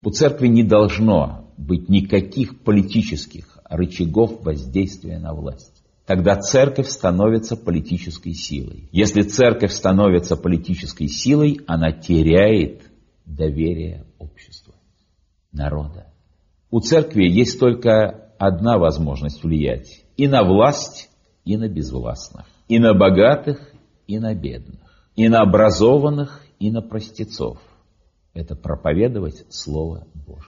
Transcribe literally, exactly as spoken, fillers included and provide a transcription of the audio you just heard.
У церкви не должно быть никаких политических рычагов воздействия на власть. Тогда церковь становится политической силой. Если церковь становится политической силой, она теряет доверие общества, народа. У церкви есть только одна возможность влиять и на власть, и на безвластных, и на богатых, и на бедных, и на образованных, и на простецов. Это проповедовать Слово Божие.